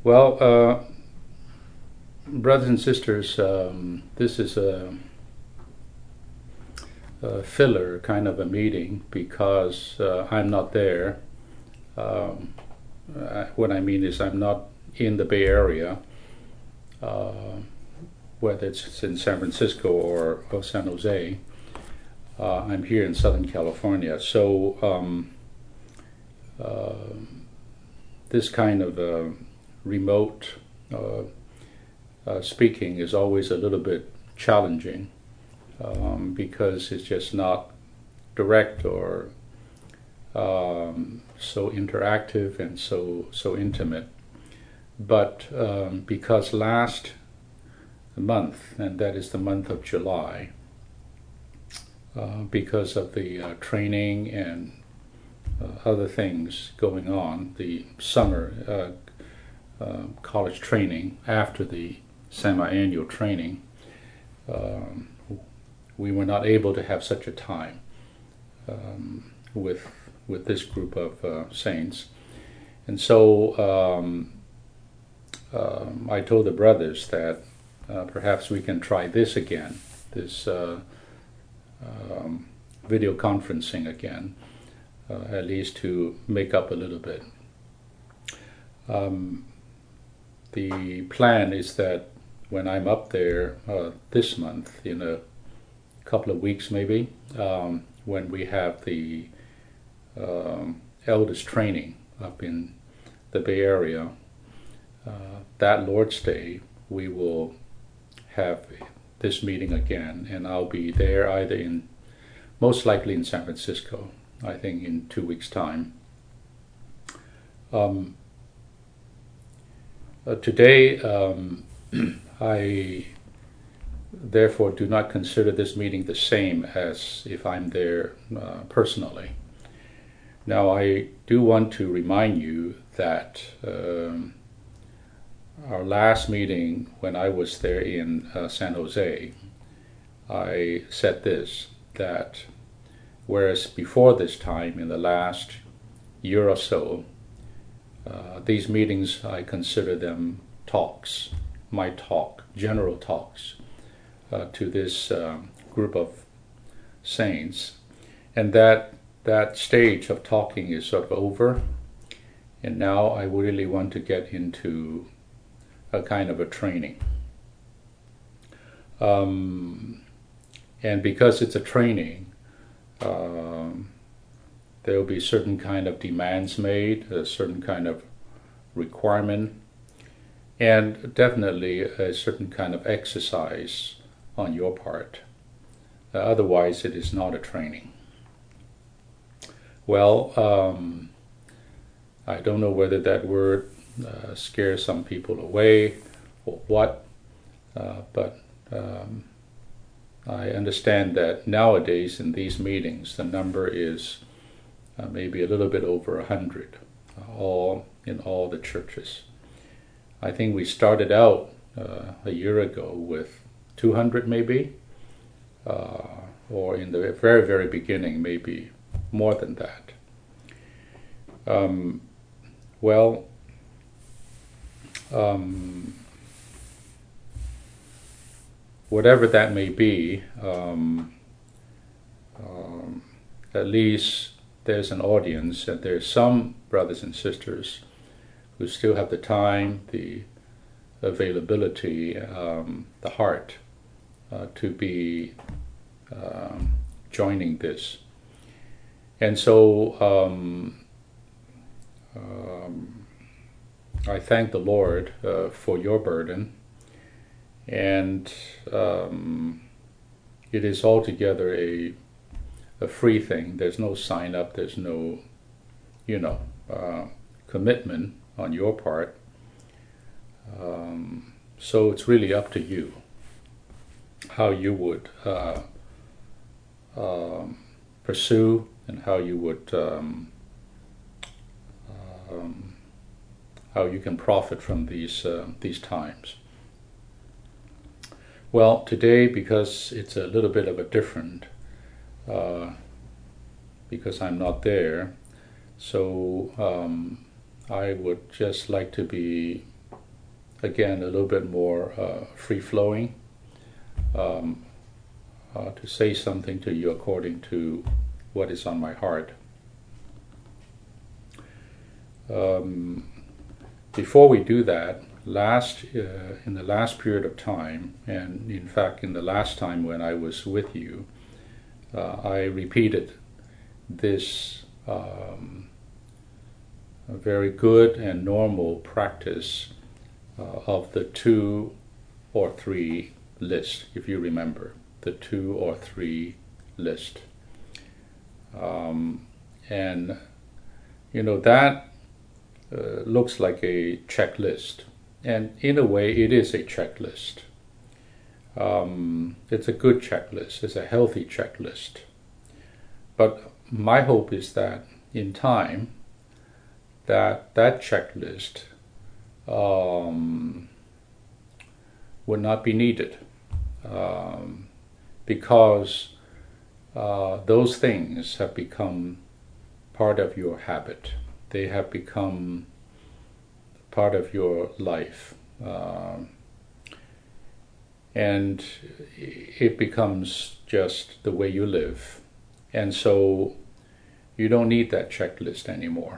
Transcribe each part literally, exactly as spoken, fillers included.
Well, uh, brothers and sisters, um, this is a, a filler kind of a meeting because uh, I'm not there. Um, uh, what I mean is, I'm not in the Bay Area, uh, whether it's in San Francisco or, or San Jose. Uh, I'm here in Southern California. So um, uh, this kind of uh, remote uh, uh, speaking is always a little bit challenging um, because it's just not direct or um, so interactive and so so intimate. But um, because last month, and that is the month of July, uh, because of the uh, training and uh, other things going on, the summer uh, uh, college training after the semi-annual training, um, we were not able to have such a time um, with with this group of uh, saints. And so um, um, I told the brothers that uh, perhaps we can try this again, this uh, um, video conferencing again, uh, at least to make up a little bit. Um, the plan is that when I'm up there uh, this month, in a couple of weeks maybe, um, when we have the um, elders training up in the Bay Area, uh, that Lord's Day, we will have this meeting again, and I'll be there either in, most likely in San Francisco, I think in two weeks' time. Um, uh, today, um, I therefore do not consider this meeting the same as if I'm there uh, personally. Now, I do want to remind you that um, our last meeting, when I was there in uh, San Jose, I said this, that whereas before this time, in the last year or so, uh, these meetings, I consider them talks, my talk, general talks uh, to this uh, group of saints, and that that stage of talking is sort of over, and now I really want to get into a kind of a training. Um, and because it's a training, um, there will be certain kind of demands made, a certain kind of requirement, and definitely a certain kind of exercise on your part. Uh, otherwise, it is not a training. Well, um, I don't know whether that word uh, scares some people away or what, uh, but um, I understand that nowadays in these meetings the number is uh, maybe a little bit over a hundred, uh, all in all the churches. I think we started out uh, a year ago with two hundred maybe, uh, or in the very, very beginning maybe more than that. Um, well, um, whatever that may be, um, um, at least there's an audience, and there's some brothers and sisters who still have the time, the availability, um, the heart uh, to be um, joining this. And so um, um, I thank the Lord uh, for your burden, and um, it is altogether a a free thing. There's no sign up, there's no, you know, uh, commitment on your part. Um, so it's really up to you how you would uh, um, pursue and how you would um, um, how you can profit from these uh, these times. Well, today, because it's a little bit of a different, uh, because I'm not there, so um, I would just like to be again, a little bit more uh, free-flowing, um, uh, to say something to you according to what is on my heart. Um, before we do that, last uh, in the last period of time, and in fact in the last time when I was with you, uh, I repeated this um, a very good and normal practice uh, of the two or three list, if you remember, the two or three list. Um, and, you know, that uh, looks like a checklist. And in a way, it is a checklist. Um, it's a good checklist. It's a healthy checklist. But my hope is that in time, that that checklist um, would not be needed, um, because uh, those things have become part of your habit. They have become part of your life. Um, and it becomes just the way you live. And so you don't need that checklist anymore.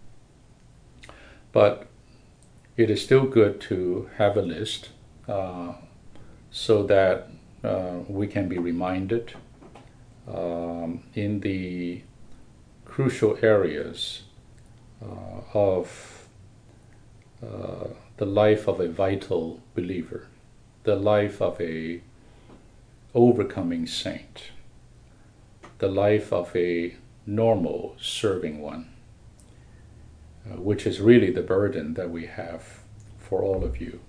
But it is still good to have a list uh, so that uh, we can be reminded um, in the crucial areas uh, of uh, the life of a vital believer, the life of a overcoming saint, the life of a normal serving one, uh, which is really the burden that we have for all of you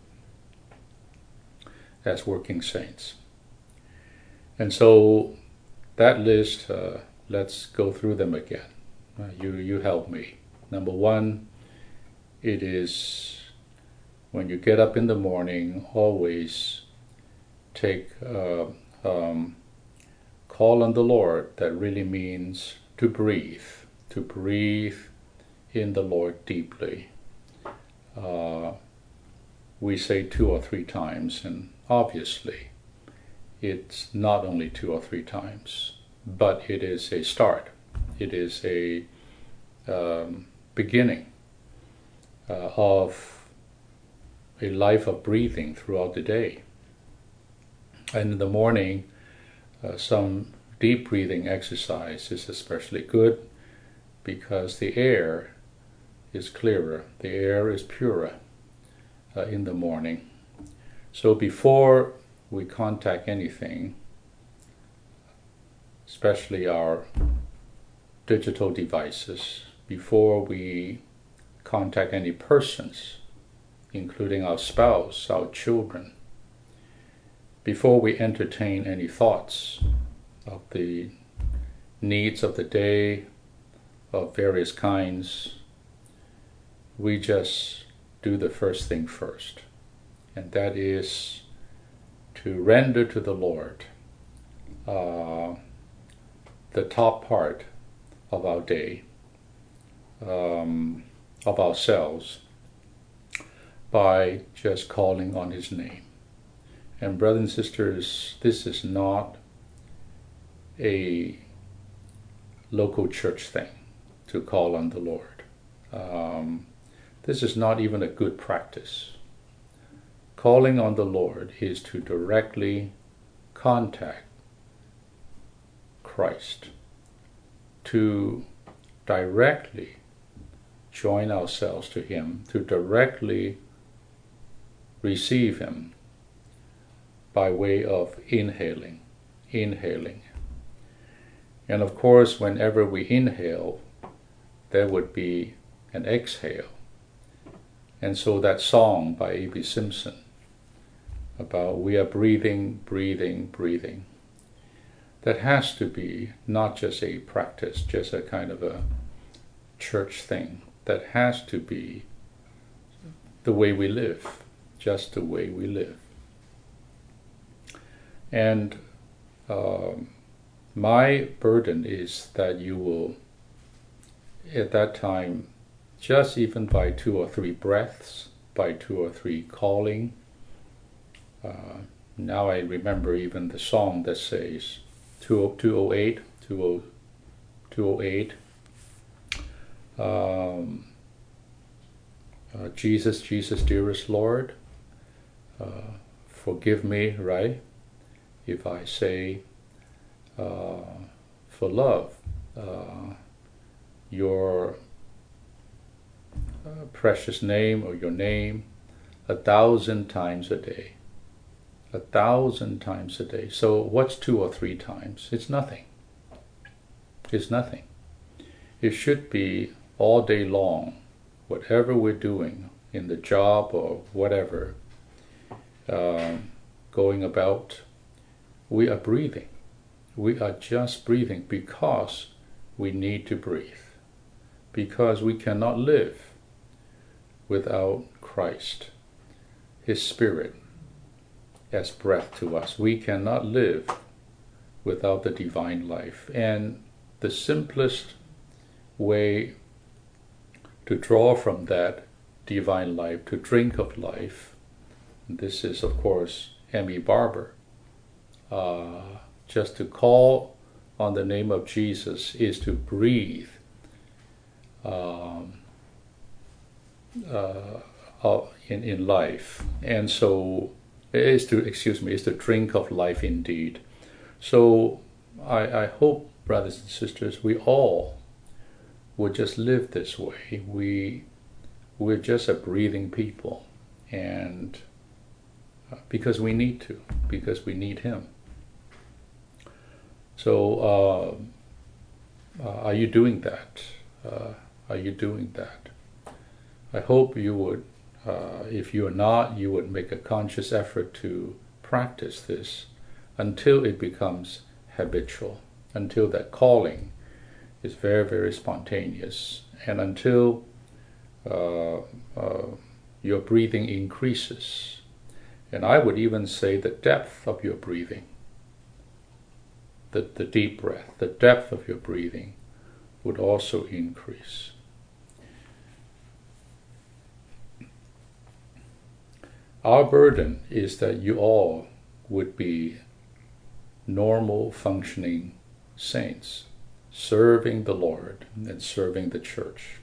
as working saints. And so that list, uh, let's go through them again. Uh, you, you help me. Number one, it is when you get up in the morning, always take uh, um, call on the Lord. That really means to breathe, to breathe in the Lord deeply. Uh, we say two or three times, and obviously it's not only two or three times, but it is a start. It is a um, beginning uh, of a life of breathing throughout the day. And in the morning, uh, some deep breathing exercise is especially good because the air is clearer, the air is purer uh, in the morning. So before we contact anything, especially our digital devices, before we contact any persons, including our spouse, our children, before we entertain any thoughts of the needs of the day of various kinds, we just do the first thing first, and that is to render to the Lord uh, the top part of our day, um, of ourselves, by just calling on His name. And brothers and sisters, this is not a local church thing to call on the Lord. Um, this is not even a good practice. Calling on the Lord is to directly contact Christ, to directly join ourselves to Him, to directly receive Him by way of inhaling, inhaling. And of course, whenever we inhale, there would be an exhale. And so that song by A B Simpson about we are breathing, breathing, breathing, that has to be not just a practice, just a kind of a church thing. That has to be the way we live, just the way we live. And um, my burden is that you will, at that time, just even by two or three breaths, by two or three calling. Uh, now I remember even the song that says two oh eight, two oh eight. Um, uh, Jesus, Jesus, dearest Lord, uh, forgive me, right, if I say uh, for love uh, your uh, precious name or your name a thousand times a day. A thousand times a day. So what's two or three times? It's nothing. It's nothing. It should be all day long, whatever we're doing in the job or whatever, um, going about, we are breathing. We are just breathing because we need to breathe. Because we cannot live without Christ, His Spirit, as breath to us. We cannot live without the divine life. And the simplest way to draw from that divine life, to drink of life, this is of course M E Barber, uh, just to call on the name of Jesus is to breathe um, uh, in, in life. And so is to, excuse me, is to drink of life indeed. So I, I hope, brothers and sisters, we all would just live this way. We, we're just a breathing people, and uh, because we need to, because we need Him. So uh, uh, are you doing that? Uh, are you doing that? I hope you would. Uh, if you are not, you would make a conscious effort to practice this until it becomes habitual, until that calling is very, very spontaneous, and until uh, uh, your breathing increases. And I would even say the depth of your breathing, the, the deep breath, the depth of your breathing would also increase. Our burden is that you all would be normal functioning saints, serving the Lord and serving the church.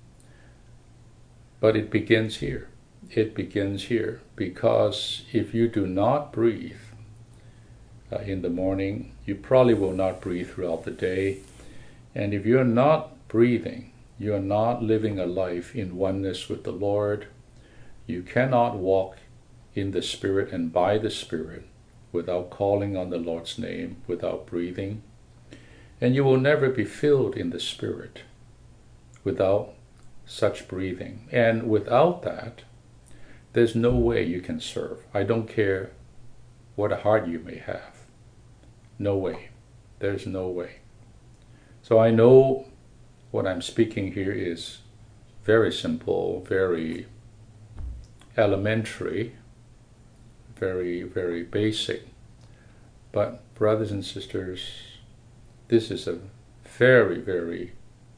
But it begins here. It begins here, because if you do not breathe uh, in the morning, you probably will not breathe throughout the day. And if you're not breathing, you're not living a life in oneness with the Lord. You cannot walk in the Spirit and by the Spirit without calling on the Lord's name, without breathing. And you will never be filled in the Spirit without such breathing. And without that, there's no way you can serve. I don't care what a heart you may have. No way. There's no way. So I know what I'm speaking here is very simple, very elementary, very, very basic. But brothers and sisters, this is a very, very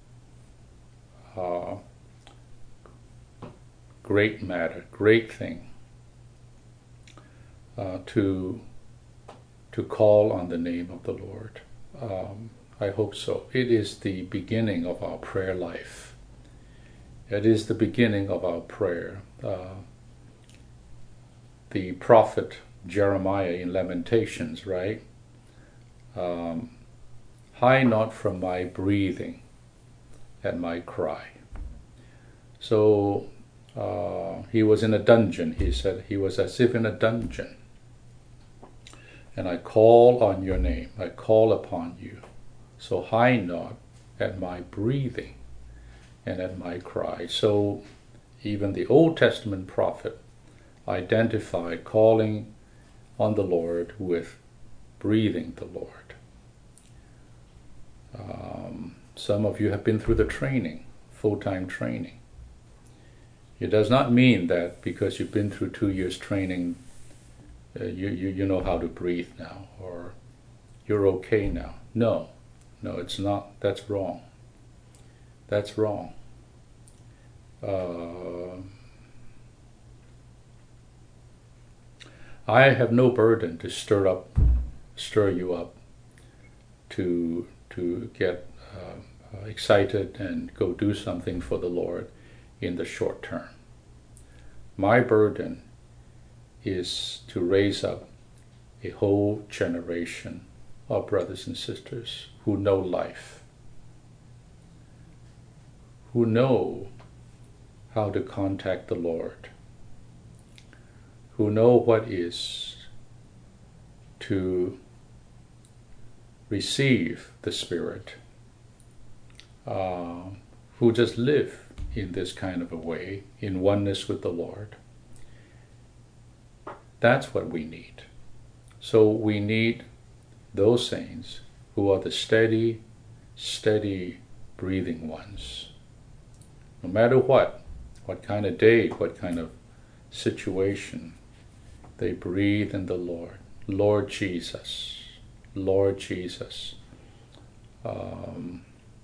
uh, great matter, great thing uh, to to call on the name of the Lord. Um, I hope so. It is the beginning of our prayer life. It is the beginning of our prayer. Uh, the prophet Jeremiah in Lamentations, right? Um, Hide not from my breathing and my cry. So uh, he was in a dungeon, he said. He was as if in a dungeon. And I call on your name. I call upon you. So hide not at my breathing and at my cry. So even the Old Testament prophet identified calling on the Lord with breathing the Lord. Um, some of you have been through the training, full-time training. It does not mean that because you've been through two years training, uh, you, you, you know how to breathe now, or you're okay now. No, no, it's not. That's wrong. That's wrong. Uh, I have no burden to stir up, stir you up, to to get uh, excited and go do something for the Lord in the short term. My burden is to raise up a whole generation of brothers and sisters who know life, who know how to contact the Lord, who know what is to receive the Spirit, uh, who just live in this kind of a way, in oneness with the Lord. That's what we need. So we need those saints who are the steady, steady breathing ones. No matter what, what kind of day, what kind of situation, they breathe in the Lord. Lord Jesus, Lord Jesus. Um,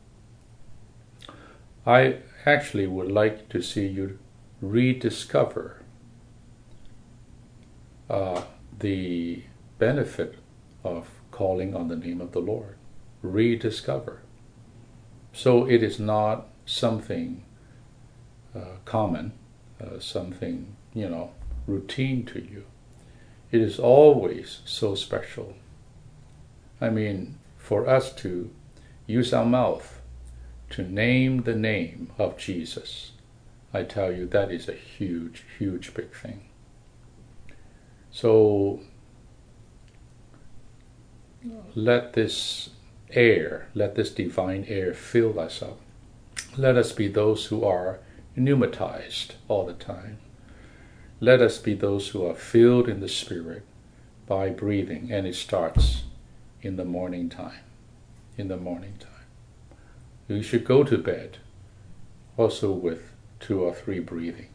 I actually would like to see you rediscover uh, the benefit of calling on the name of the Lord. Rediscover. So it is not something uh, common, uh, something, you know, routine to you. It is always so special. I mean, for us to use our mouth to name the name of Jesus, I tell you, that is a huge, huge big thing. So let this air, let this divine air fill us up. Let us be those who are pneumatized all the time. Let us be those who are filled in the Spirit by breathing, and it starts in the morning time. In the morning time. You should go to bed also with two or three breathing.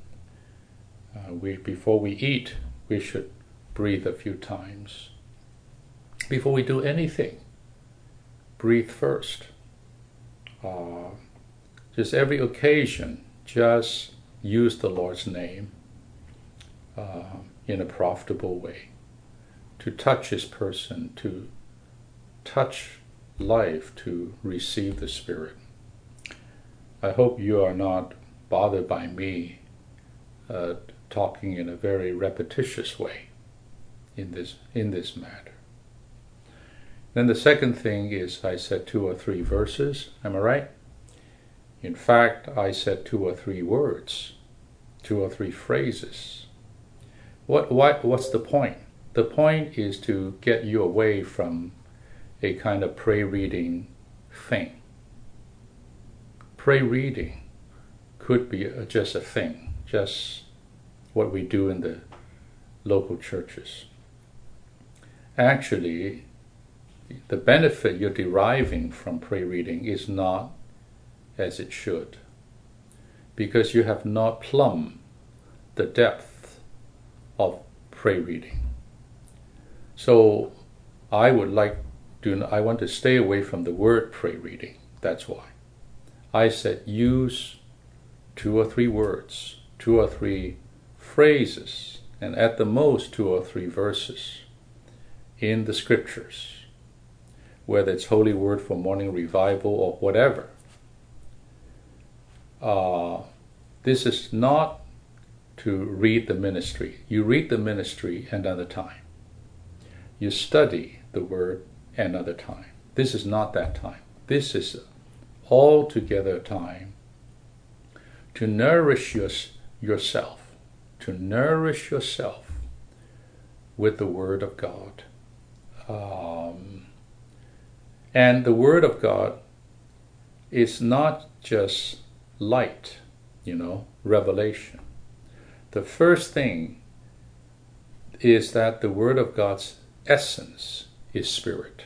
Uh, we, before we eat, we should breathe a few times. Before we do anything, breathe first. Uh, just every occasion, just use the Lord's name uh, in a profitable way, to touch His person, to touch life, to receive the Spirit. I hope you are not bothered by me uh, talking in a very repetitious way in this in this matter. Then the second thing is I said two or three verses. Am I right? In fact, I said two or three words, two or three phrases. What what what's the point? The point is to get you away from a kind of pray reading thing. Pray reading could be a, just a thing, just what we do in the local churches. Actually, the benefit you're deriving from pray reading is not as it should, because you have not plumbed the depth of pray reading. So I would like to, I want to stay away from the word pray reading. That's why. I said use two or three words, two or three phrases, and at the most two or three verses in the scriptures, whether it's Holy Word for Morning Revival or whatever. Uh, this is not to read the ministry. You read the ministry another time. You study the Word another time. This is not that time. This is altogether time to nourish your, yourself, to nourish yourself with the Word of God. Um, and the Word of God is not just light, you know, revelation. The first thing is that the Word of God's essence is Spirit.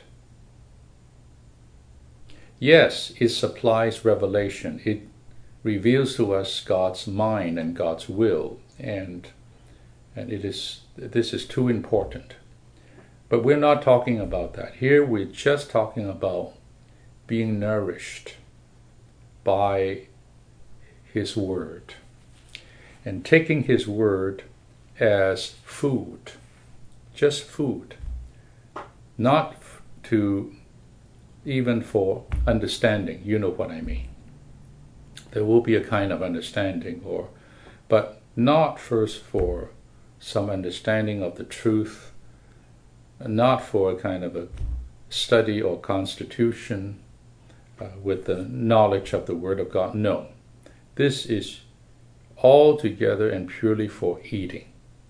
Yes, it supplies revelation. It reveals to us God's mind and God's will, and and it is this is too important. But we're not talking about that. Here we're just talking about being nourished by His Word and taking His Word as food, just food, not to even for understanding. You know what I mean. There will be a kind of understanding, or, but not first for some understanding of the truth, not for a kind of a study or constitution uh, with the knowledge of the Word of God. No, this is altogether and purely for eating.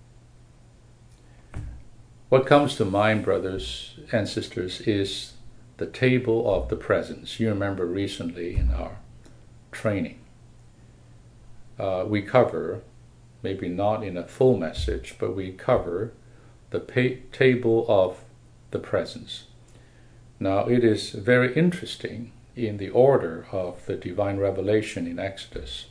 What comes to mind, brothers and sisters, is the table of the presence. You remember recently in our training, uh, we cover, maybe not in a full message, but we cover the pa- table of the presence. Now, it is very interesting in the order of the divine revelation in Exodus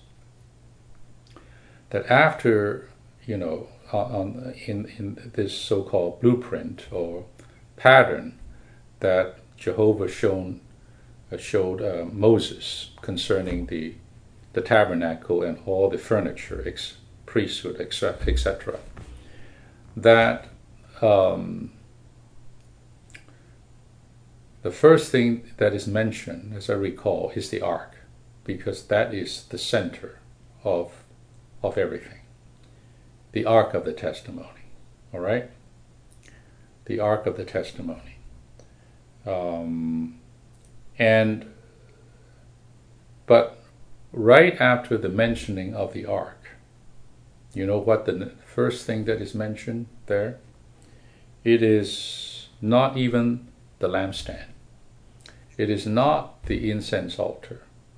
that after, you know, on, in, in this so-called blueprint or pattern that Jehovah shown, uh, showed uh, Moses concerning the, the tabernacle and all the furniture, ex- priesthood, et cetera, that um, the first thing that is mentioned, as I recall, is the ark, because that is the center of of everything. The ark of the testimony, all right? The ark of the testimony. Um, and, but right after the mentioning of the ark, you know what the first thing that is mentioned there? It is not even the lampstand. It is not the incense altar.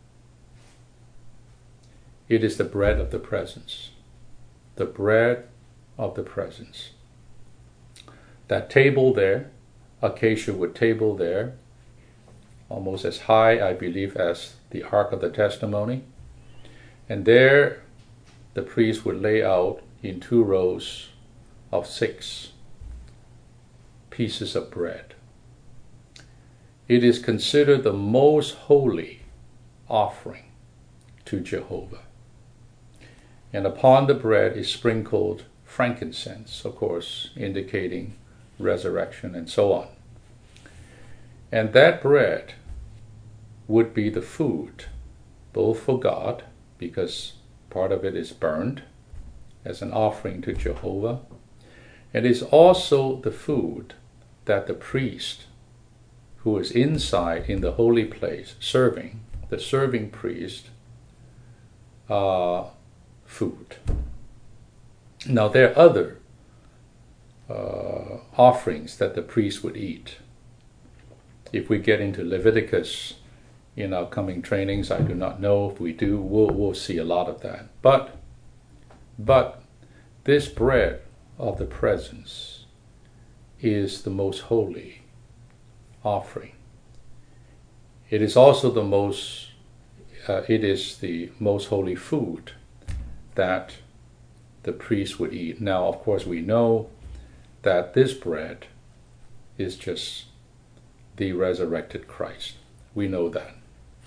It is the bread of the presence. The bread of the presence. That table there, acacia wood table there, almost as high, I believe, as the Ark of the Testimony. And there the priest would lay out in two rows of six pieces of bread. It is considered the most holy offering to Jehovah. And upon the bread is sprinkled frankincense, of course, indicating resurrection and so on. And that bread would be the food, both for God, because part of it is burned as an offering to Jehovah, and is also the food that the priest, who is inside in the holy place serving, the serving priest, uh, food. Now there are other uh, offerings that the priest would eat. If we get into Leviticus in our coming trainings, I do not know. If we do, we'll, we'll see a lot of that. But, but this bread of the presence is the most holy offering. It is also the most, uh, it is the most holy food that the priest would eat. Now, of course, we know that this bread is just the resurrected Christ. We know that.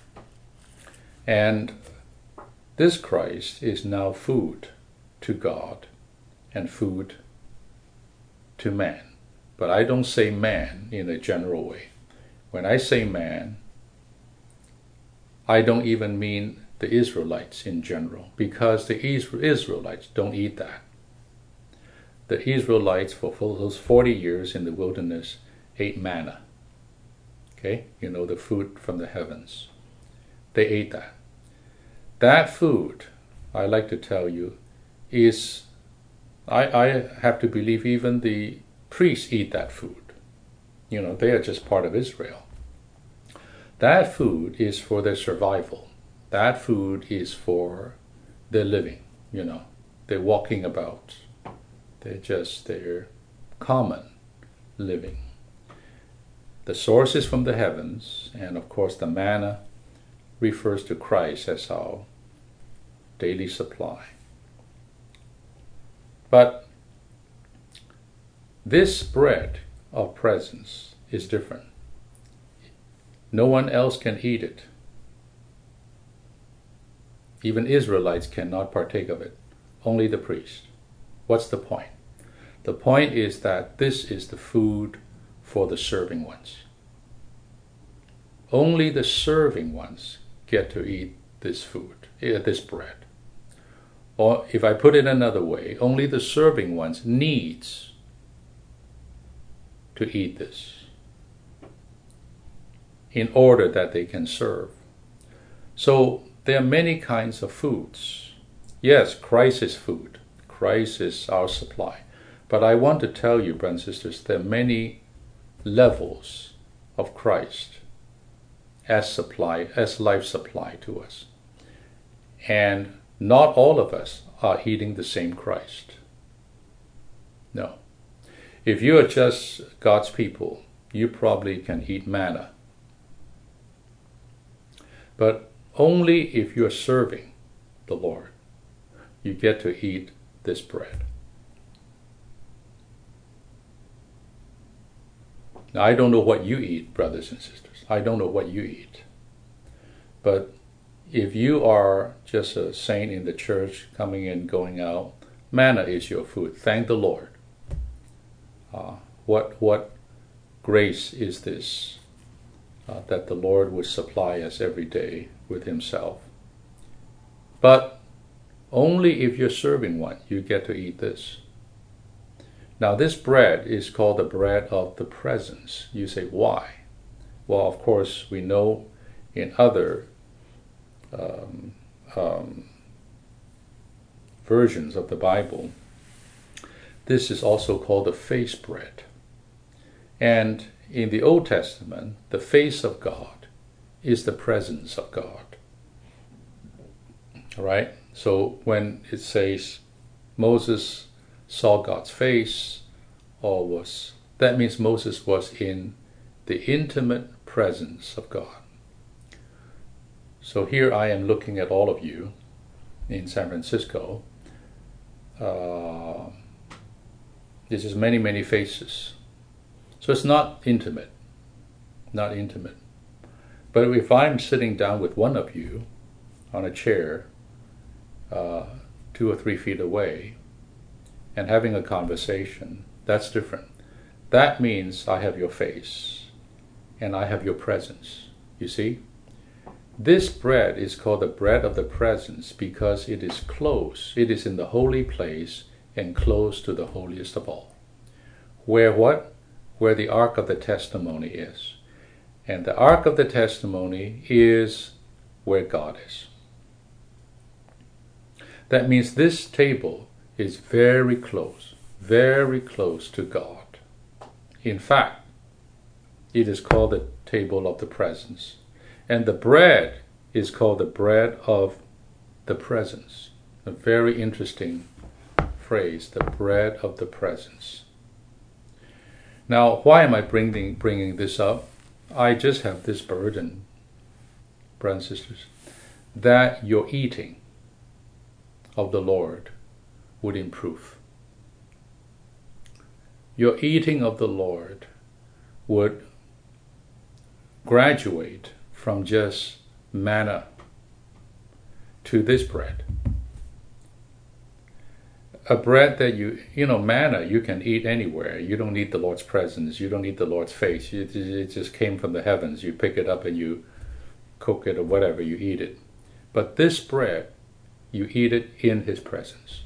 And this Christ is now food to God and food to man. But I don't say man in a general way. When I say man, I don't even mean the Israelites in general, because the Israelites don't eat that. The Israelites, for those forty years in the wilderness, ate manna. Okay? You know, the food from the heavens. They ate that. That food, I like to tell you, is, I, I have to believe even the priests eat that food. You know, they are just part of Israel. That food is for their survival. That food is for their living, you know. They're walking about. They're just their common living. The source is from the heavens, and of course the manna refers to Christ as our daily supply. But this bread of presence is different. No one else can eat it. Even Israelites cannot partake of it. Only the priest. What's the point? The point is that this is the food for the serving ones. Only the serving ones get to eat this food, this bread. Or if I put it another way, only the serving ones needs to eat this in order that they can serve. So there are many kinds of foods. Yes, Christ is food. Christ is our supply. But I want to tell you, brothers and sisters, there are many levels of Christ as supply, as life supply to us. And not all of us are eating the same Christ. No. If you are just God's people, you probably can eat manna. But only if you're serving the Lord, you get to eat this bread. Now, I don't know what you eat, brothers and sisters. I don't know what you eat. But if you are just a saint in the church, coming in, going out, manna is your food. Thank the Lord. Uh, what what grace is this, uh, that the Lord would supply us every day with himself. But only if you're serving one, you get to eat this. Now, this bread is called the bread of the presence. You say, why? Well, of course, we know in other um, um, versions of the Bible, this is also called the face bread. And in the Old Testament, the face of God is the presence of God. All right? So when it says Moses saw God's face, or was, that means Moses was in the intimate presence of God. So here I am looking at all of you in San Francisco. Uh, this is many, many faces. So it's not intimate, not intimate. But if I'm sitting down with one of you on a chair, uh, two or three feet away, and having a conversation, that's different. That means I have your face and I have your presence. You see? This bread is called the bread of the presence because it is close. It is in the holy place and close to the holiest of all. Where what? Where the Ark of the Testimony is. And the Ark of the Testimony is where God is. That means this table is very close, very close to God. In fact, it is called the table of the presence. And the bread is called the bread of the presence. A very interesting phrase, the bread of the presence. Now, why am I bringing, bringing this up? I just have this burden, brothers and sisters, that your eating of the Lord would improve. Your eating of the Lord would graduate from just manna to this bread. A bread that you, you know, manna you can eat anywhere. You don't need the Lord's presence. You don't need the Lord's face. It, it just came from the heavens. You pick it up and you cook it or whatever, you eat it. But this bread, you eat it in his presence.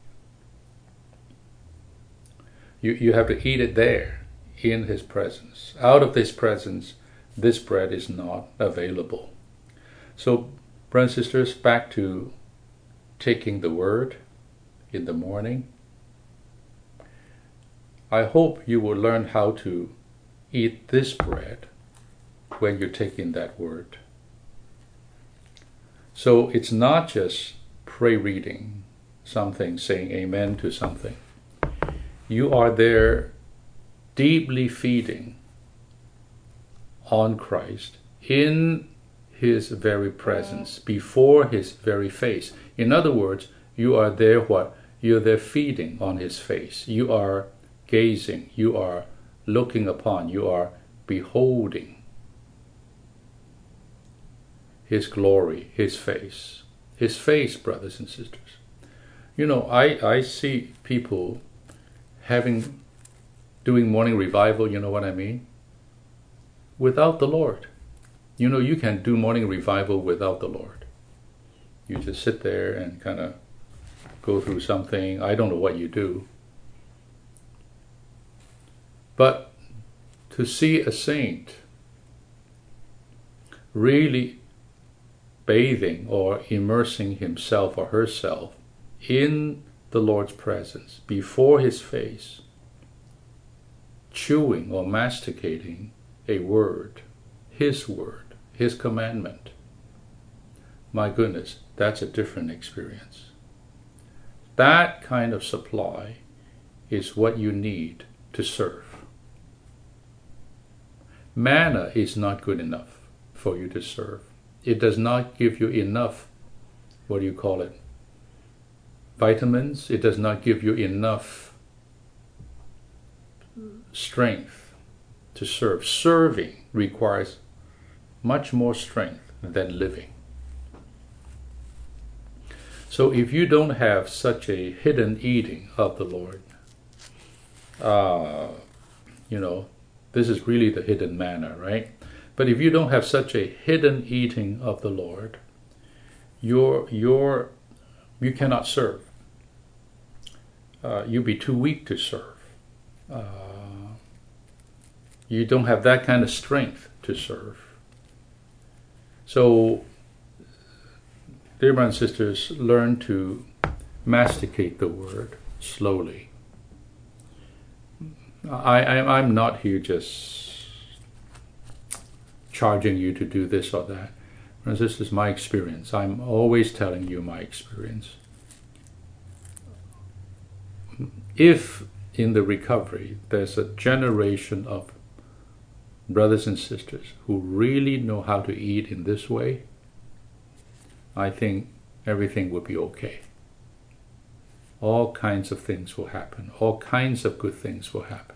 You, you have to eat it there, in his presence. Out of his presence, this bread is not available. So, brothers and sisters, back to taking the word in the morning. I hope you will learn how to eat this bread when you're taking that word. So it's not just pray reading something, saying amen to something. You are there deeply feeding on Christ in his very presence, before his very face. In other words, you are there what? You're there feeding on his face. You are gazing. You are looking upon. You are beholding his glory, his face. His face, brothers and sisters. You know, I, I see people having, doing morning revival, you know what I mean? Without the Lord. You know, you can do morning revival without the Lord. You just sit there and kind of go through something. I don't know what you do. But to see a saint really bathing or immersing himself or herself in the Lord's presence, before his face, chewing or masticating a word, his word, his commandment. My goodness, that's a different experience. That kind of supply is what you need to serve. Manna is not good enough for you to serve. It does not give you enough, what do you call it, vitamins. It does not give you enough strength to serve. Serving requires much more strength than living. So if you don't have such a hidden eating of the Lord, uh, you know, this is really the hidden manna, right? But if you don't have such a hidden eating of the Lord, you're, you're, you cannot serve. Uh, you'll be too weak to serve. Uh, you don't have that kind of strength to serve. So, dear brothers and sisters, learn to masticate the word slowly. I, I, I'm not here just charging you to do this or that. This is my experience. I'm always telling you my experience. If in the recovery there's a generation of brothers and sisters who really know how to eat in this way, I think everything will be okay. All kinds of things will happen. All kinds of good things will happen.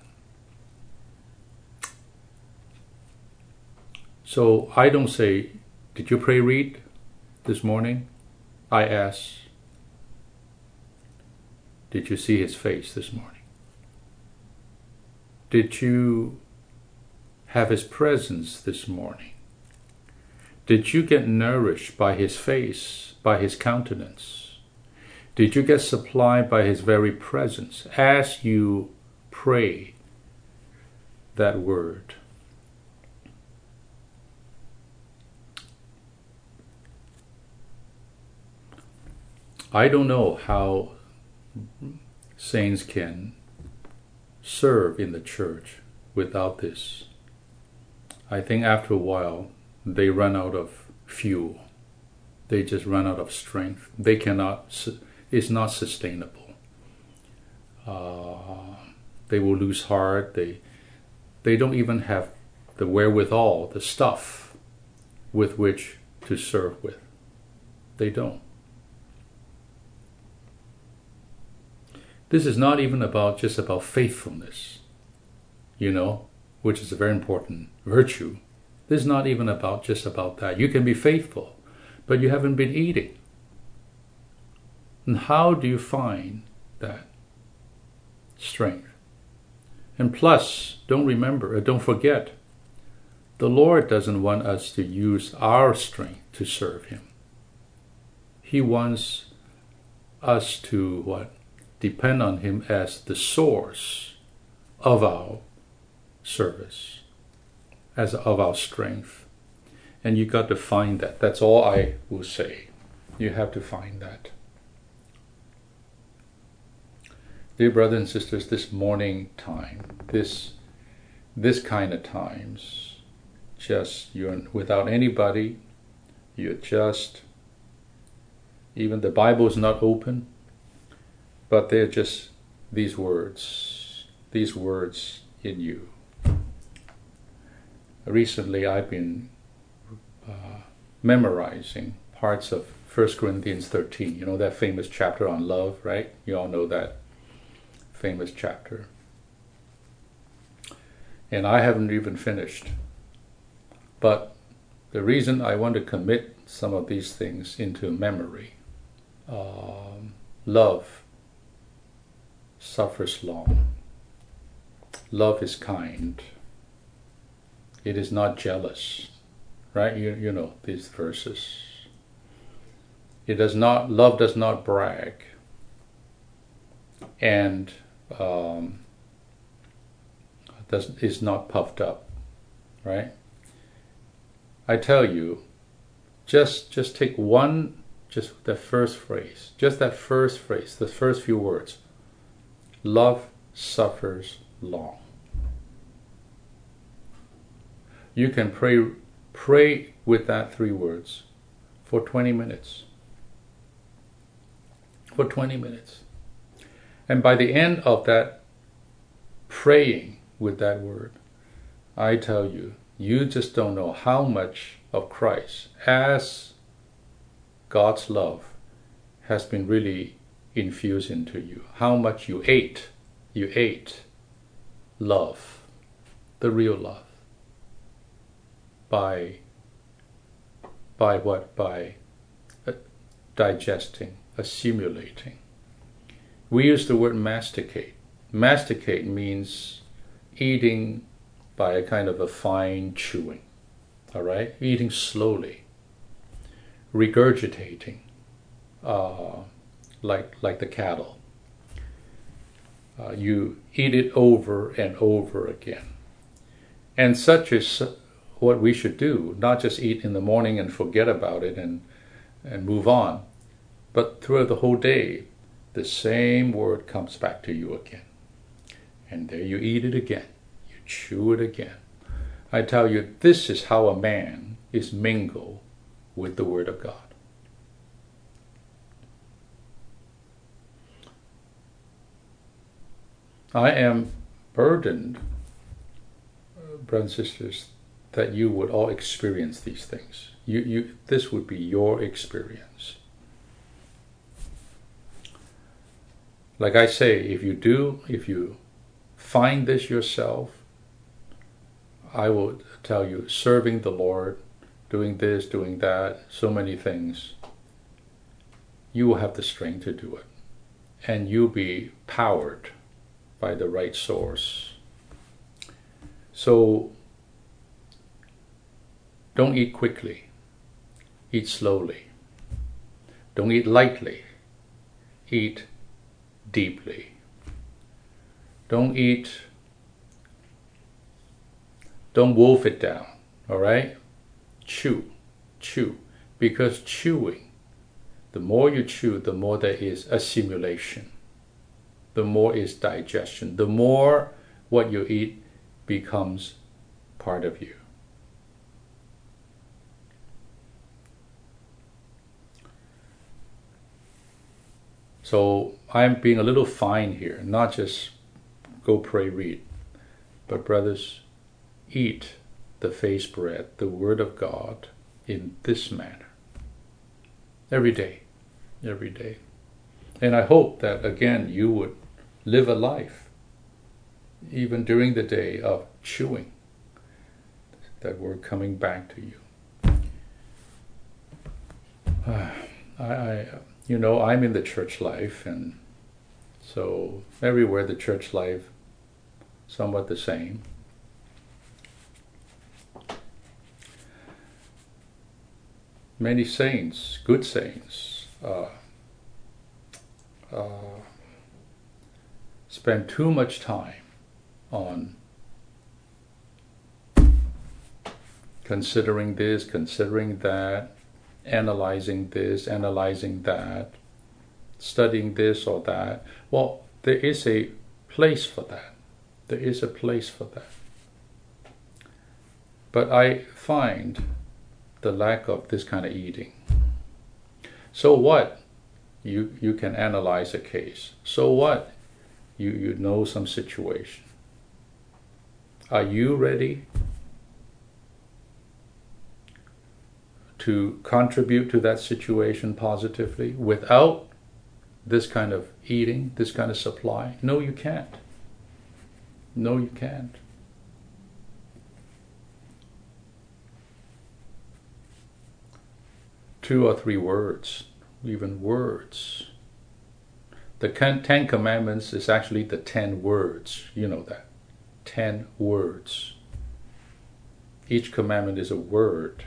So I don't say, did you pray read this morning? I ask, did you see his face this morning? Did you have his presence this morning? Did you get nourished by his face, by his countenance? Did you get supplied by his very presence as you pray that word? I don't know how saints can serve in the church without this. I think after a while they run out of fuel. They just run out of strength. They cannot, it's not sustainable. Uh, they will lose heart. They, they don't even have the wherewithal, the stuff with which to serve with. They don't. This is not even about just about faithfulness, you know, which is a very important virtue. This is not even about just about that. You can be faithful, but you haven't been eating. And how do you find that strength? And plus, don't remember, or don't forget, the Lord doesn't want us to use our strength to serve him. He wants us to what? Depend on him as the source of our service, as of our strength. And you got to find that. That's all I will say. You have to find that. Dear brothers and sisters, this morning time, this this kind of times, just you're without anybody, you're just, even the Bible is not open, but they're just these words, these words in you. Recently, I've been uh, memorizing parts of First Corinthians thirteen. You know that famous chapter on love, right? You all know that famous chapter. And I haven't even finished. But the reason I want to commit some of these things into memory, um, love suffers long. Love is kind. It is not jealous. Right? You, you know these verses. It does not, love does not brag. And um, does, is not puffed up. Right? I tell you, just just take one, just the first phrase, just that first phrase, the first few words. Love suffers long. You can pray pray with that three words for twenty minutes. For twenty minutes. And by the end of that praying with that word, I tell you, you just don't know how much of Christ as God's love has been really infused into you. How much you ate, you ate love, the real love. By, by what? By uh, digesting, assimilating. We use the word masticate. Masticate means eating by a kind of a fine chewing, all right? Eating slowly, regurgitating, uh, like like the cattle. Uh, you eat it over and over again. And such is what we should do, not just eat in the morning and forget about it and, and move on, but throughout the whole day, the same word comes back to you again. And there you eat it again. Chew it again. I tell you, this is how a man is mingled with the Word of God. I am burdened, brothers and sisters, that you would all experience these things. You, you, this would be your experience. Like I say, if you do, if you find this yourself, I will tell you, serving the Lord, doing this, doing that, so many things, you will have the strength to do it. And you'll be powered by the right source. So, don't eat quickly. Eat slowly. Don't eat lightly. Eat deeply. Don't eat Don't wolf it down, all right? Chew, chew. Because chewing, the more you chew, the more there is assimilation. The more is digestion. The more what you eat becomes part of you. So I'm being a little fine here, not just go pray, read, but brothers, eat the face bread, the Word of God, in this manner. Every day. Every day. And I hope that, again, you would live a life, even during the day, of chewing that Word coming back to you. Uh, I, I, you know, I'm in the church life, and so everywhere the church life, somewhat the same. Many saints, good saints, uh, uh, spend too much time on considering this, considering that, analyzing this, analyzing that, studying this or that. Well, there is a place for that. There is a place for that. But I find the lack of this kind of eating. So what? You you can analyze a case. So what? You you know some situation. Are you ready to contribute to that situation positively without this kind of eating, this kind of supply? No, you can't. No, you can't. Two or three words, even words. The Ten Commandments is actually the ten words. You know that. ten words. Each commandment is a word.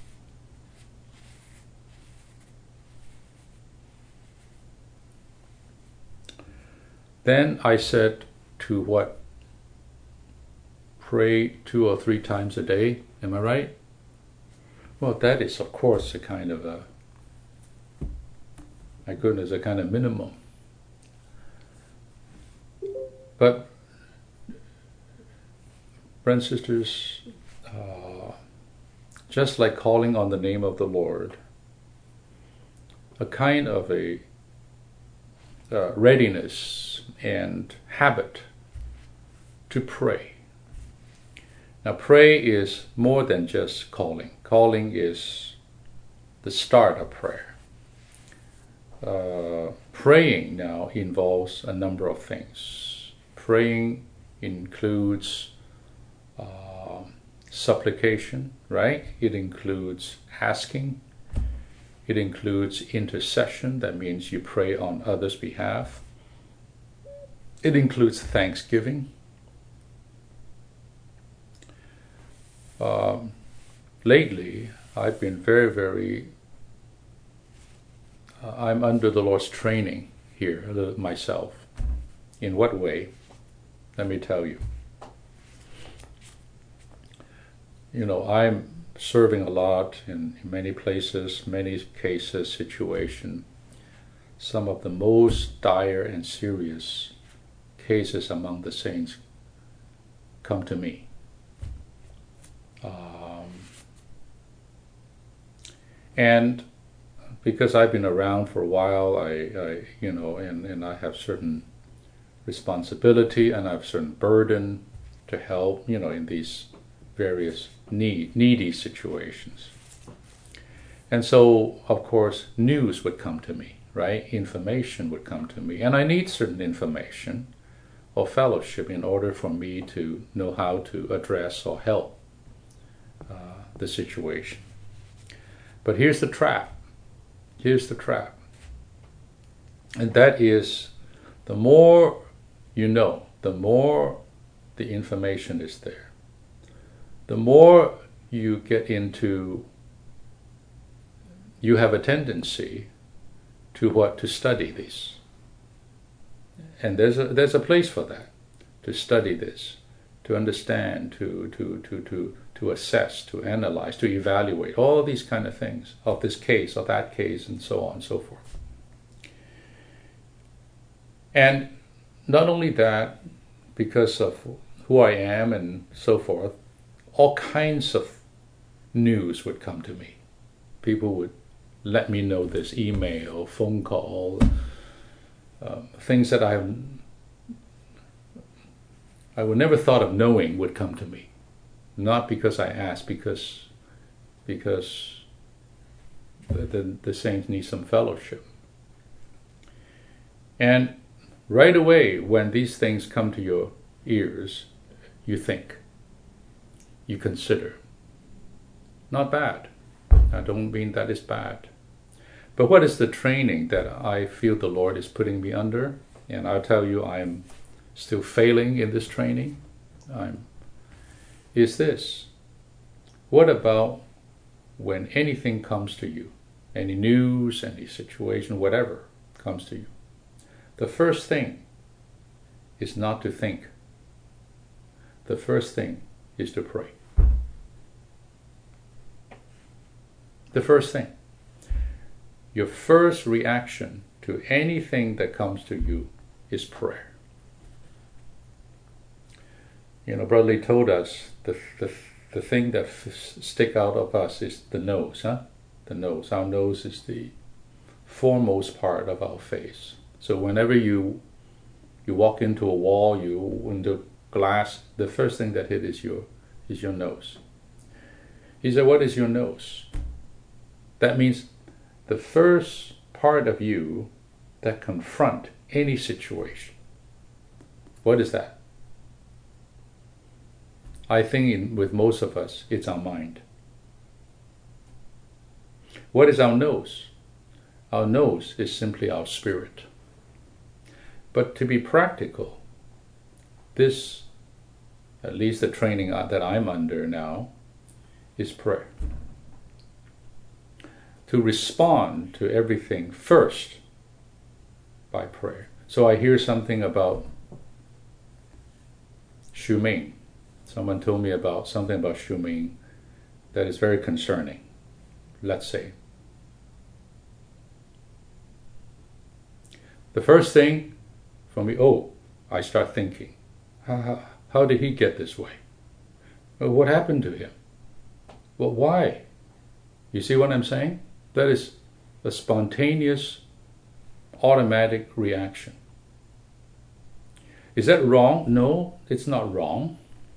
Then I said to what? Pray two or three times a day. Am I right? Well, that is, of course, a kind of a, my goodness, a kind of minimum. But, friends and sisters, uh, just like calling on the name of the Lord, a kind of a uh, readiness and habit to pray. Now, pray is more than just calling. Calling is the start of prayer. Uh, praying now involves a number of things. Praying includes uh, supplication, right? It includes asking. It includes intercession. That means you pray on others' behalf. It includes thanksgiving. Um, lately, I've been very, very, uh, I'm under the Lord's training here a little myself. In what way? Let me tell you. You know, I'm serving a lot in, in many places, many cases, situation. Some of the most dire and serious cases among the saints come to me. Um, and because I've been around for a while, I, I you know, and, and I have certain responsibility and I have certain burden to help, you know, in these various need, needy situations. And so, of course, news would come to me, right? Information would come to me. And I need certain information or fellowship in order for me to know how to address or help uh, the situation. But here's the trap. Here's the trap. And that is, the more you know, the more the information is there, the more you get into, you have a tendency to what? To study this. And there's a there's a place for that, to study this, to understand, to to to to to assess, to analyze, to evaluate, all these kind of things of this case or that case, and so on and so forth. And not only that, because of who I am and so forth, all kinds of news would come to me. People would let me know this, email, phone call, um, things that I I would never thought of knowing would come to me. Not because I asked, because because the, the, the saints need some fellowship. And right away, when these things come to your ears, you think, you consider. Not bad. I don't mean that is bad. But what is the training that I feel the Lord is putting me under? And I'll tell you, I'm still failing in this training. I'm, is this. What about when anything comes to you, any news, any situation, whatever comes to you? The first thing is not to think. The first thing is to pray. The first thing. Your first reaction to anything that comes to you is prayer. You know, Brother Lee told us the, the, the thing that f- stick out of us is the nose, huh? The nose. Our nose is the foremost part of our face. So whenever you you walk into a wall, you into glass, the first thing that hit is your is your nose. He said, what is your nose? That means the first part of you that confront any situation. What is that? I think in, with most of us, it's our mind. What is our nose? Our nose is simply our spirit. But to be practical, this at least the training that I'm under now, is prayer. To respond to everything first by prayer. So I hear something about Shu Ming. Someone told me about something about Shu Ming that is very concerning, let's say. The first thing for me, oh, I start thinking, how, how, how did he get this way? Well, what happened to him? Well, why? You see what I'm saying? That is a spontaneous, automatic reaction. Is that wrong? No, it's not wrong.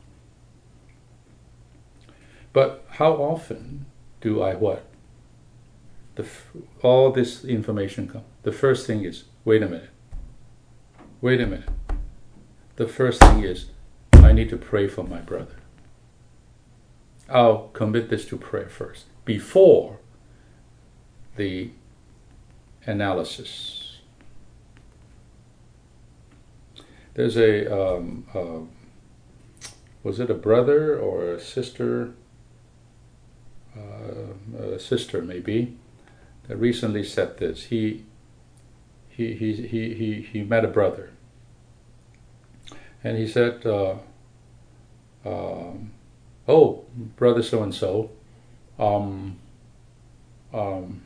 But how often do I what? The, all this information comes. The first thing is, wait a minute. Wait a minute. The first thing is, I need to pray for my brother. I'll commit this to prayer first, before the analysis. There's a, um, uh, was it a brother or a sister, uh, a sister maybe, that recently said this. He, he, he, he, he, he met a brother. And he said, uh, um, oh, brother so-and-so, um, um,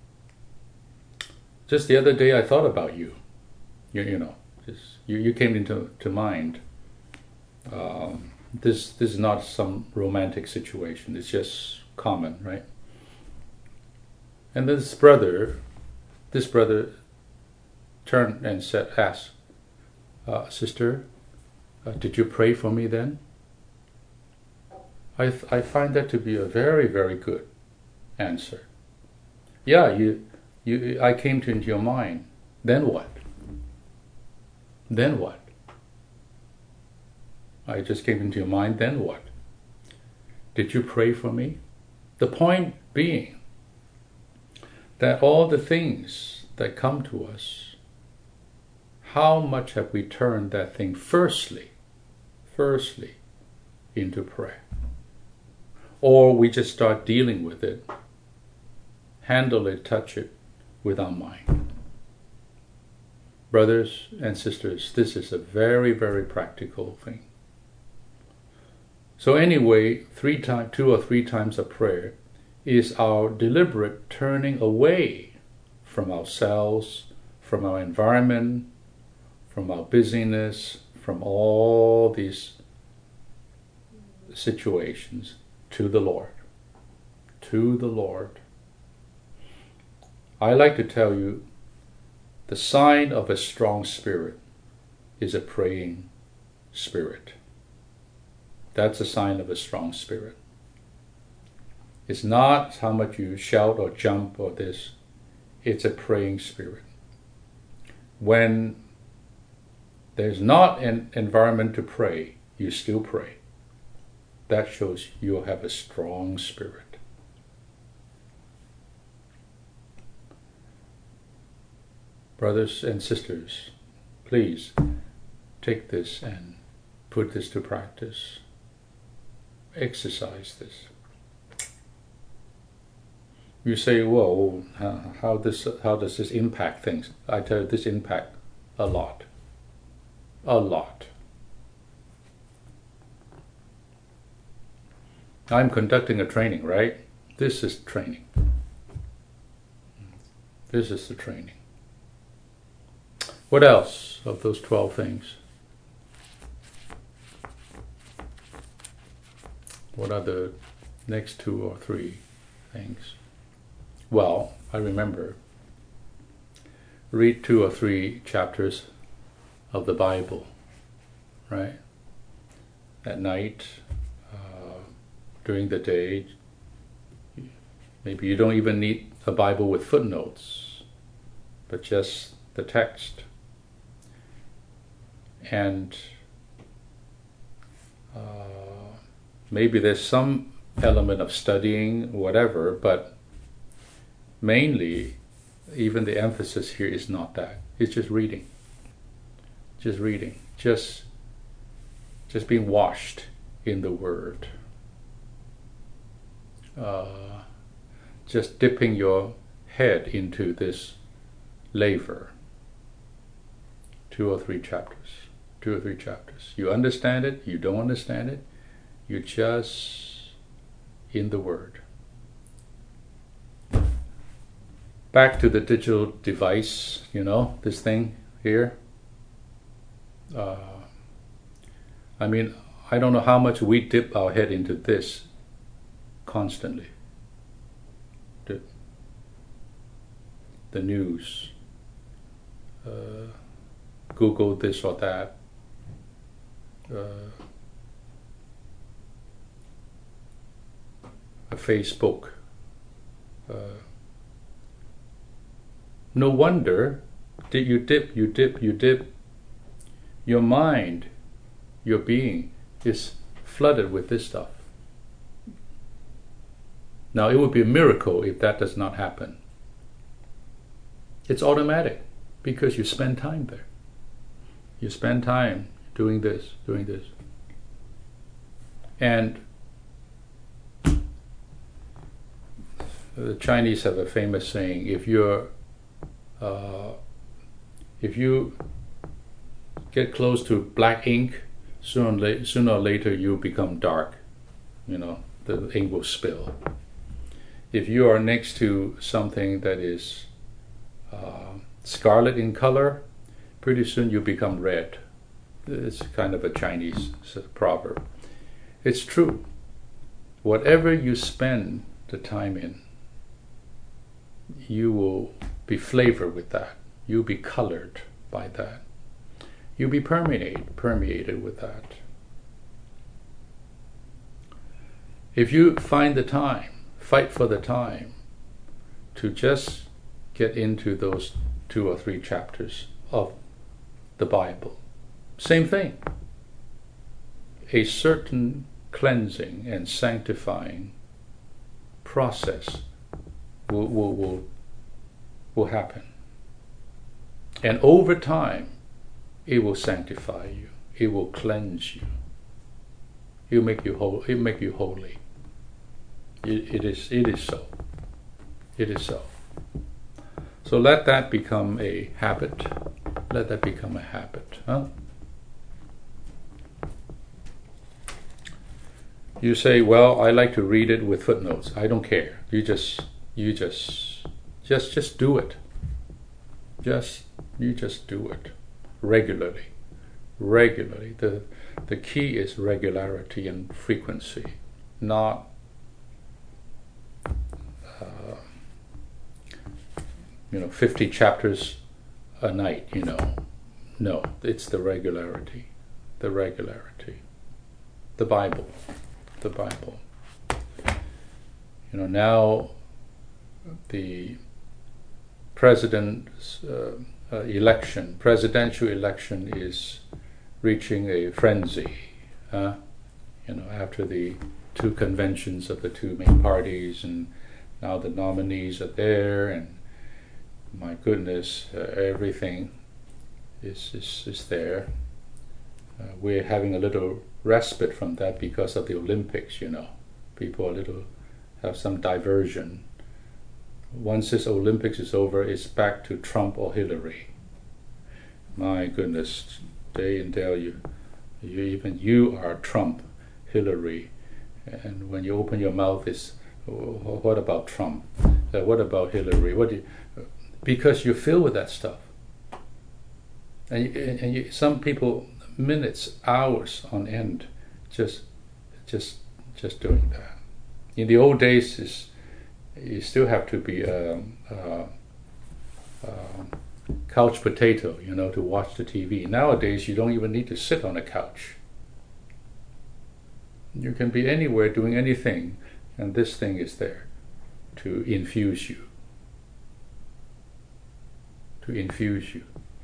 just the other day I thought about you. You, you know, just, you, you came into to mind. Um, this, this is not some romantic situation. It's just common, right? And this brother, this brother turned and said, asked, uh, sister, uh, did you pray for me then? I, I find that to be a very, very good answer. Yeah, you, you, I came to into your mind. Then what? Then what? I just came into your mind, then what? Did you pray for me? The point being that all the things that come to us, how much have we turned that thing firstly, firstly into prayer? Or we just start dealing with it, handle it, touch it with our mind. Brothers and sisters, this is a very, very practical thing. So anyway, three time, two or three times a prayer is our deliberate turning away from ourselves, from our environment, from our busyness, from all these situations, to the Lord. To the Lord. I like to tell you, the sign of a strong spirit is a praying spirit. That's a sign of a strong spirit. It's not how much you shout or jump or this. It's a praying spirit. When there's not an environment to pray, you still pray. That shows you have a strong spirit. Brothers and sisters, please take this and put this to practice. Exercise this. You say, well, how, how, this, how does this impact things? I tell you, this impact a lot. A lot. I'm conducting a training, right? This is training. This is the training. What else of those twelve things? What are the next two or three things? Well, I remember, read two or three chapters of the Bible, right? At night, uh, during the day. Maybe you don't even need a Bible with footnotes, but just the text. And uh, maybe there's some element of studying, whatever, but mainly, even the emphasis here is not that. It's just reading. Just reading. Just, just being washed in the Word. Uh, just dipping your head into this laver. Two or three chapters. Two or three chapters. You understand it, you don't understand it, you're just in the Word. Back to the digital device, you know, this thing here. Uh, I mean, I don't know how much we dip our head into this constantly. The, the news, uh, Google this or that, uh, a Facebook. Uh, no wonder that you dip, you dip, you dip. Your mind, your being is flooded with this stuff. Now, it would be a miracle if that does not happen. It's automatic because you spend time there. You spend time doing this, doing this. And the Chinese have a famous saying, if you're, uh, if you get close to black ink, sooner or, la- sooner or later you become dark. You know, the ink will spill. If you are next to something that is uh, scarlet in color, pretty soon you become red. It's kind of a Chinese proverb. It's true. Whatever you spend the time in, you will be flavored with that. You'll be colored by that. You'll be permeate, permeated with that. If you find the time, fight for the time to just get into those two or three chapters of the Bible. Same thing. A certain cleansing and sanctifying process will, will, will, will happen. And over time, it will sanctify you. It will cleanse you. It will make you whole. It will make you holy. It, it is. It is so. It is so. So let that become a habit. Let that become a habit. Huh? You say, "Well, I like to read it with footnotes." I don't care. You just, you just, just, just do it. Just, you just do it regularly. Regularly. The the key is regularity and frequency, not uh, you know fifty chapters a night. You know, no, it's the regularity, the regularity. The Bible, the Bible. You know, now the president's uh, uh, election, presidential election is reaching a frenzy. Uh, you know, after the two conventions of the two main parties, and now the nominees are there, and my goodness, uh, everything is is, is there. Uh, we're having a little respite from that because of the Olympics. You know, people are a little have some diversion. Once this Olympics is over, it's back to Trump or Hillary. My goodness, day and day you, you even you are Trump, Hillary, and when you open your mouth, is what about Trump? Uh, what about Hillary? What do you, because you're filled with that stuff, and you, and you, some people minutes, hours on end, just just just doing that. In the old days, is you still have to be a, a, a couch potato, you know, to watch the T V. Nowadays, you don't even need to sit on a couch. You can be anywhere doing anything, and this thing is there to infuse you. To infuse you.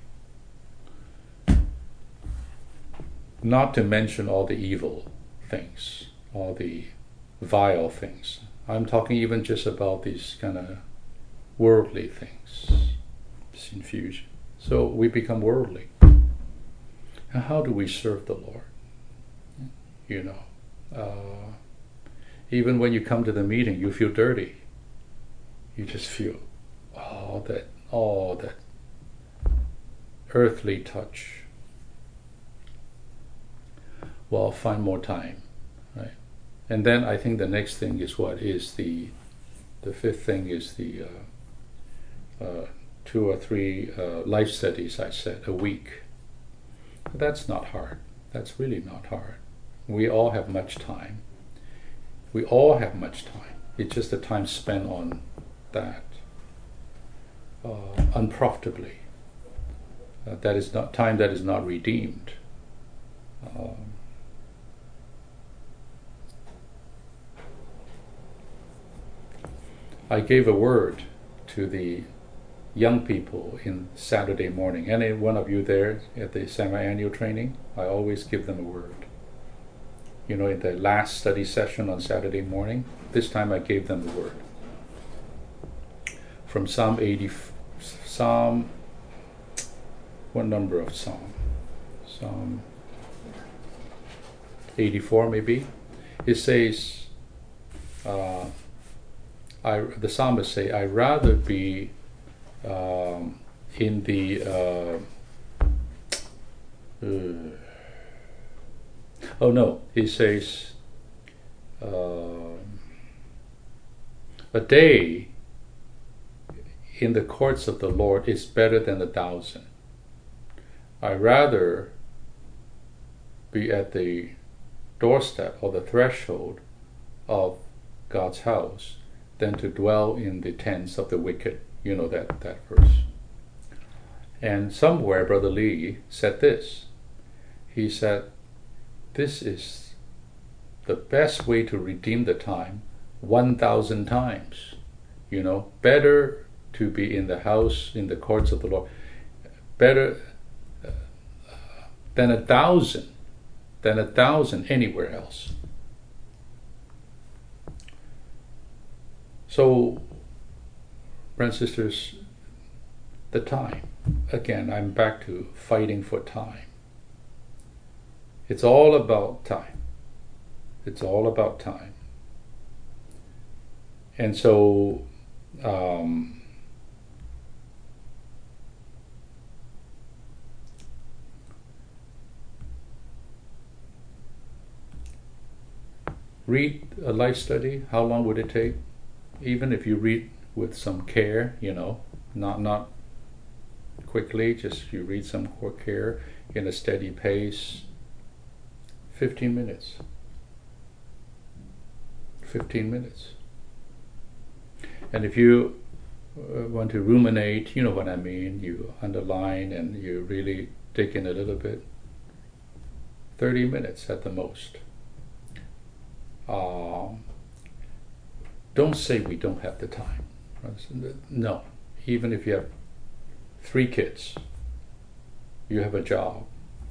Not to mention all the evil things, all the vile things. I'm talking even just about these kind of worldly things, this infusion. So we become worldly. And how do we serve the Lord? You know, Uh, even when you come to the meeting, you feel dirty. You just feel all that, all that earthly touch. Well, find more time, right? And then I think the next thing is what is the, the fifth thing is the uh, uh, two or three uh, life studies I said a week. That's not hard. That's really not hard. We all have much time. We all have much time. It's just the time spent on that uh, unprofitably. Uh, that is not time that is not redeemed. Um, I gave a word to the young people in Saturday morning. Any one of you there at the semi-annual training, I always give them a word. You know, in the last study session on Saturday morning, this time I gave them the word. From Psalm eighty, Psalm, what number of Psalm? Psalm eighty-four maybe. It says, uh, I, the psalmist say, I'd rather be um, in the uh, uh, oh no, he says uh, a day in the courts of the Lord is better than a thousand. I'd rather be at the doorstep or the threshold of God's house than to dwell in the tents of the wicked. You know that, that verse. And somewhere Brother Lee said this. He said, this is the best way to redeem the time one thousand times. You know, better to be in the house, in the courts of the Lord, better uh, than a thousand, than a thousand anywhere else. So, brothers and sisters, the time. Again, I'm back to fighting for time. It's all about time. It's all about time. And so, um, read a life study. How long would it take? Even if you read with some care, you know, not not quickly, just you read some care in a steady pace. Fifteen minutes. Fifteen minutes. And if you uh, want to ruminate, you know what I mean. You underline and you really dig in a little bit. Thirty minutes at the most. Um, Don't say we don't have the time. No. Even if you have three kids, you have a job.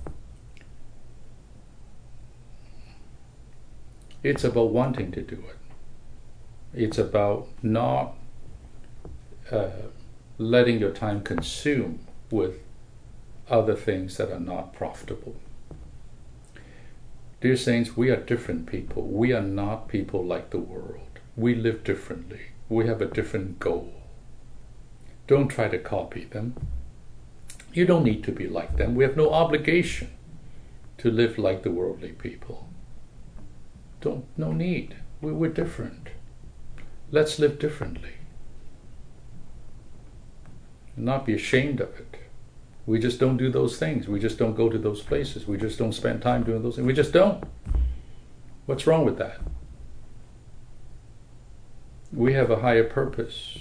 It's about wanting to do it. It's about not uh, letting your time consume with other things that are not profitable. Dear saints, we are different people. We are not people like the world. We live differently. We have a different goal. Don't try to copy them. You don't need to be like them. We have no obligation to live like the worldly people. Don't, no need. We, we're different. Let's live differently. And not be ashamed of it. We just don't do those things. We just don't go to those places. We just don't spend time doing those things. We just don't. What's wrong with that? We have a higher purpose.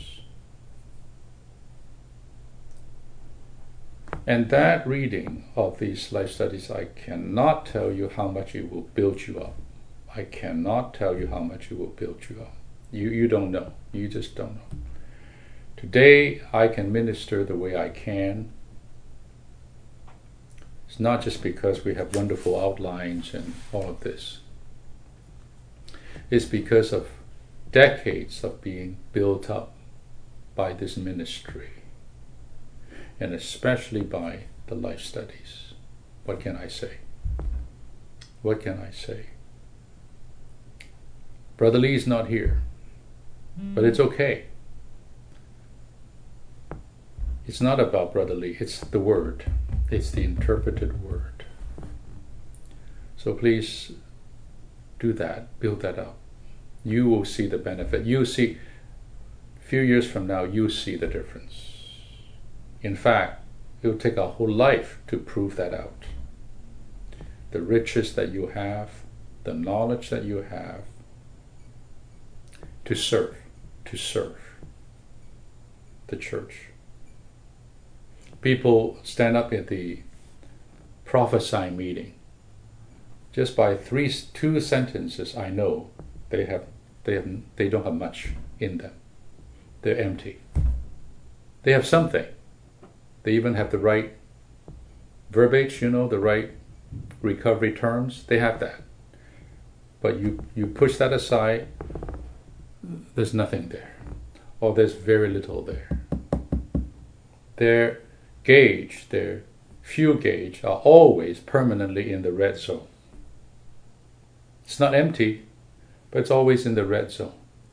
And that reading of these life studies, I cannot tell you how much it will build you up. I cannot tell you how much it will build you up. You, you don't know. You just don't know. Today, I can minister the way I can. It's not just because we have wonderful outlines and all of this. It's because of decades of being built up by this ministry, and especially by the life studies. What can I say? What can I say? Brother Lee is not here, but it's okay. It's not about Brother Lee, it's the Word. It's the interpreted Word. So please do that, build that up. You will see the benefit. You see, a few years from now, you see the difference. In fact, it will take a whole life to prove that out. The riches that you have, the knowledge that you have, to serve, to serve the church. People stand up at the prophesying meeting. Just by three, two sentences, I know they have, they have, they don't have much in them. They're empty. They have something. They even have the right verbiage, you know, the right recovery terms. They have that. But you, you push that aside, there's nothing there. Or there's very little there. Their gauge, their fuel gauge, are always permanently in the red zone. It's not empty, but it's always in the red zone.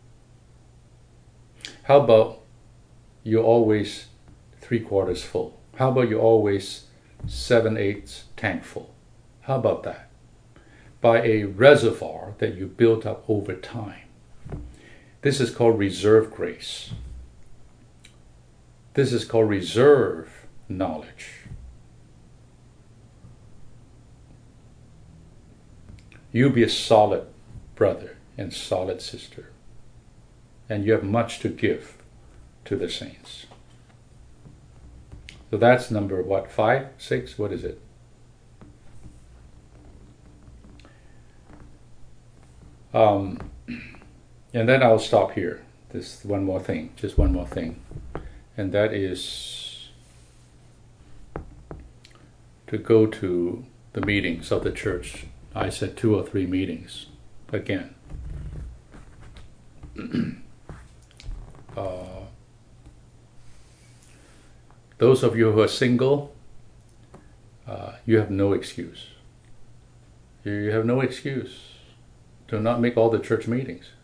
How about you're always three quarters full? How about you're always seven eighths tank full? How about that? By a reservoir that you built up over time. This is called reserve grace. This is called reserve knowledge. You be a solid brother and solid sister, and you have much to give to the saints. So that's number what, five, six, what is it? Um, and then I'll stop here. This one more thing, just one more thing, and that is to go to the meetings of the church. I said two or three meetings again. uh, those of you who are single, uh, you have no excuse. You have no excuse to not make all the church meetings.